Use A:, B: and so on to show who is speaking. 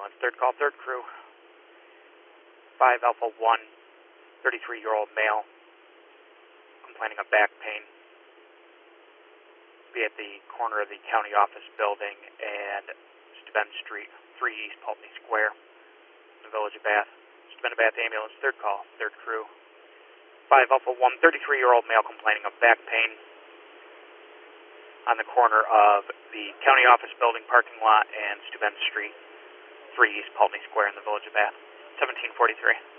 A: ambulance. Third call, third crew. 5 Alpha 1, 33-year-old male, complaining of back pain. Be at the corner of the county office building and Steuben Street, 3 East Pulteney Square, in the village of Bath. Steuben Bath ambulance, third call, third crew. 5 Alpha 1, 33-year-old male complaining of back pain on the corner of the county office building parking lot and Steuben Street, 3 East Pulteney Square in the village of Bath. 1743.